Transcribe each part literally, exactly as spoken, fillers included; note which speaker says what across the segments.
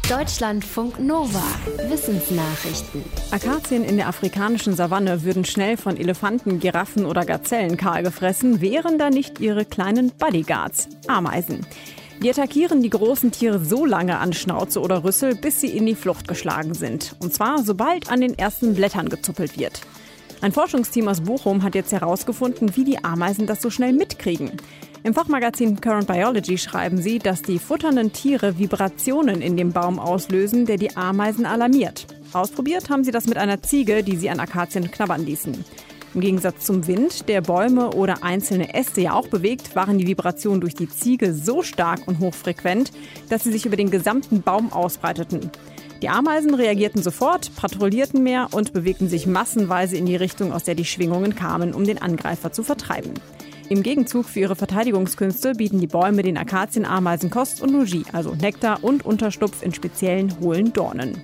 Speaker 1: Deutschlandfunk Nova. Wissensnachrichten.
Speaker 2: Akazien in der afrikanischen Savanne würden schnell von Elefanten, Giraffen oder Gazellen kahl gefressen, wären da nicht ihre kleinen Bodyguards, Ameisen. Die attackieren die großen Tiere so lange an Schnauze oder Rüssel, bis sie in die Flucht geschlagen sind. Und zwar, sobald an den ersten Blättern gezuppelt wird. Ein Forschungsteam aus Bochum hat jetzt herausgefunden, wie die Ameisen das so schnell mitkriegen. Im Fachmagazin Current Biology schreiben sie, dass die futternden Tiere Vibrationen in dem Baum auslösen, der die Ameisen alarmiert. Ausprobiert haben sie das mit einer Ziege, die sie an Akazien knabbern ließen. Im Gegensatz zum Wind, der Bäume oder einzelne Äste ja auch bewegt, waren die Vibrationen durch die Ziege so stark und hochfrequent, dass sie sich über den gesamten Baum ausbreiteten. Die Ameisen reagierten sofort, patrouillierten mehr und bewegten sich massenweise in die Richtung, aus der die Schwingungen kamen, um den Angreifer zu vertreiben. Im Gegenzug für ihre Verteidigungskünste bieten die Bäume den Akazienameisen Kost und Logis, also Nektar und Unterschlupf in speziellen hohlen Dornen.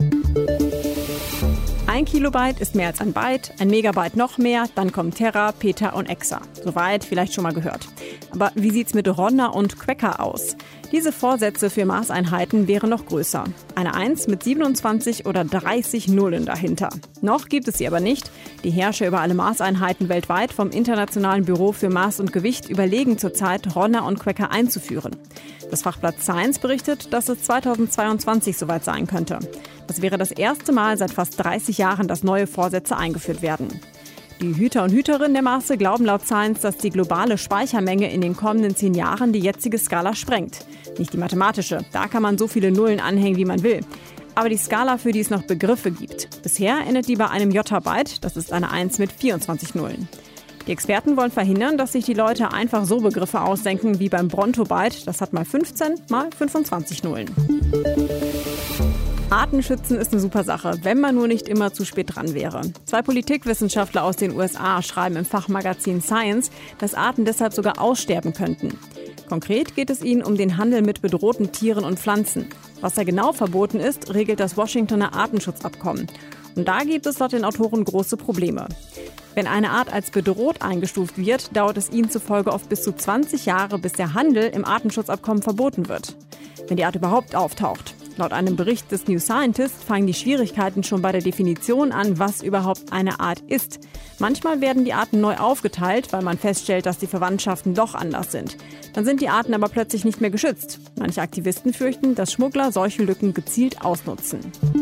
Speaker 2: Ein Kilobyte ist mehr als ein Byte, ein Megabyte noch mehr, dann kommen Terra, Peta und Exa. Soweit vielleicht schon mal gehört. Aber wie sieht's mit Ronna und Quekka aus? Diese Vorsätze für Maßeinheiten wären noch größer. Eine eins mit siebenundzwanzig oder dreißig Nullen dahinter. Noch gibt es sie aber nicht. Die Herrscher über alle Maßeinheiten weltweit vom Internationalen Büro für Maß und Gewicht überlegen zurzeit, Ronna und Quekka einzuführen. Das Fachblatt Science berichtet, dass es zweitausendzweiundzwanzig soweit sein könnte. Das wäre das erste Mal seit fast dreißig Jahren, dass neue Vorsätze eingeführt werden. Die Hüter und Hüterinnen der Maße glauben laut Science, dass die globale Speichermenge in den kommenden zehn Jahren die jetzige Skala sprengt. Nicht die mathematische, da kann man so viele Nullen anhängen, wie man will. Aber die Skala, für die es noch Begriffe gibt. Bisher endet die bei einem Jottabyte, das ist eine eins mit vierundzwanzig Nullen. Die Experten wollen verhindern, dass sich die Leute einfach so Begriffe ausdenken wie beim Brontobyte, das hat mal fünfzehn mal fünfundzwanzig Nullen. Artenschützen ist eine super Sache, wenn man nur nicht immer zu spät dran wäre. Zwei Politikwissenschaftler aus den U S A schreiben im Fachmagazin Science, dass Arten deshalb sogar aussterben könnten. Konkret geht es ihnen um den Handel mit bedrohten Tieren und Pflanzen. Was da genau verboten ist, regelt das Washingtoner Artenschutzabkommen. Und da gibt es laut den Autoren große Probleme. Wenn eine Art als bedroht eingestuft wird, dauert es ihnen zufolge oft bis zu zwanzig Jahre, bis der Handel im Artenschutzabkommen verboten wird. Wenn die Art überhaupt auftaucht. Laut einem Bericht des New Scientist fangen die Schwierigkeiten schon bei der Definition an, was überhaupt eine Art ist. Manchmal werden die Arten neu aufgeteilt, weil man feststellt, dass die Verwandtschaften doch anders sind. Dann sind die Arten aber plötzlich nicht mehr geschützt. Manche Aktivisten fürchten, dass Schmuggler solche Lücken gezielt ausnutzen.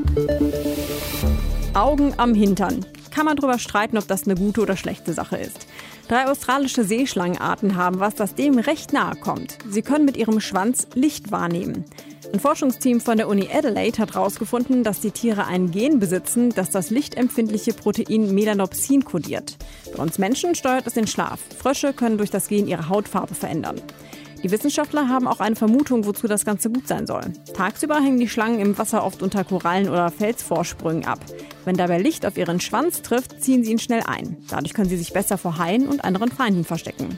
Speaker 2: Augen am Hintern. Kann man darüber streiten, ob das eine gute oder schlechte Sache ist. Drei australische Seeschlangenarten haben was, das dem recht nahe kommt. Sie können mit ihrem Schwanz Licht wahrnehmen. Ein Forschungsteam von der Uni Adelaide hat herausgefunden, dass die Tiere ein Gen besitzen, das das lichtempfindliche Protein Melanopsin kodiert. Bei uns Menschen steuert es den Schlaf. Frösche können durch das Gen ihre Hautfarbe verändern. Die Wissenschaftler haben auch eine Vermutung, wozu das Ganze gut sein soll. Tagsüber hängen die Schlangen im Wasser oft unter Korallen oder Felsvorsprüngen ab. Wenn dabei Licht auf ihren Schwanz trifft, ziehen sie ihn schnell ein. Dadurch können sie sich besser vor Haien und anderen Feinden verstecken.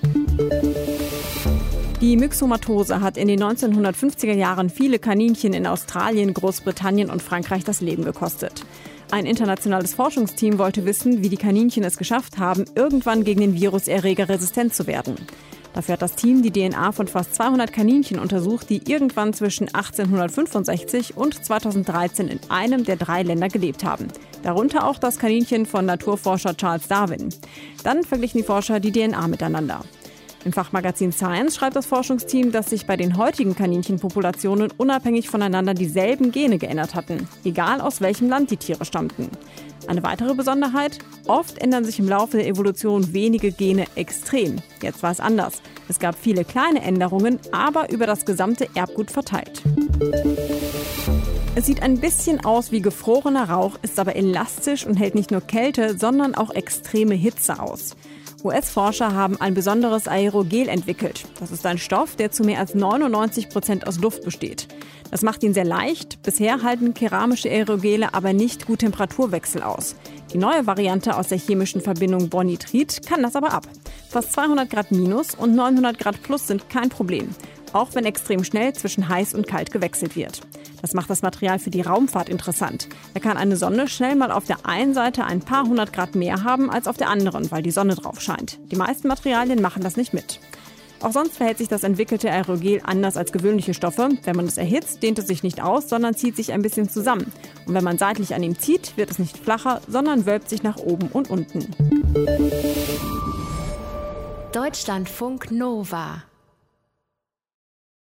Speaker 2: Die Myxomatose hat in den neunzehnhundertfünfziger Jahren viele Kaninchen in Australien, Großbritannien und Frankreich das Leben gekostet. Ein internationales Forschungsteam wollte wissen, wie die Kaninchen es geschafft haben, irgendwann gegen den Viruserreger resistent zu werden. Dafür hat das Team die D N A von fast zweihundert Kaninchen untersucht, die irgendwann zwischen achtzehnhundertfünfundsechzig und zweitausenddreizehn in einem der drei Länder gelebt haben. Darunter auch das Kaninchen von Naturforscher Charles Darwin. Dann verglichen die Forscher die D N A miteinander. Im Fachmagazin Science schreibt das Forschungsteam, dass sich bei den heutigen Kaninchenpopulationen unabhängig voneinander dieselben Gene geändert hatten, egal aus welchem Land die Tiere stammten. Eine weitere Besonderheit: Oft ändern sich im Laufe der Evolution wenige Gene extrem. Jetzt war es anders. Es gab viele kleine Änderungen, aber über das gesamte Erbgut verteilt. Es sieht ein bisschen aus wie gefrorener Rauch, ist aber elastisch und hält nicht nur Kälte, sondern auch extreme Hitze aus. U S-Forscher haben ein besonderes Aerogel entwickelt. Das ist ein Stoff, der zu mehr als neunundneunzig Prozent aus Luft besteht. Das macht ihn sehr leicht. Bisher halten keramische Aerogele aber nicht gut Temperaturwechsel aus. Die neue Variante aus der chemischen Verbindung Bornitrit kann das aber ab. Fast zweihundert Grad minus und neunhundert Grad plus sind kein Problem. Auch wenn extrem schnell zwischen heiß und kalt gewechselt wird. Das macht das Material für die Raumfahrt interessant. Da kann eine Sonne schnell mal auf der einen Seite ein paar hundert Grad mehr haben als auf der anderen, weil die Sonne drauf scheint. Die meisten Materialien machen das nicht mit. Auch sonst verhält sich das entwickelte Aerogel anders als gewöhnliche Stoffe. Wenn man es erhitzt, dehnt es sich nicht aus, sondern zieht sich ein bisschen zusammen. Und wenn man seitlich an ihm zieht, wird es nicht flacher, sondern wölbt sich nach oben und unten.
Speaker 1: Deutschlandfunk Nova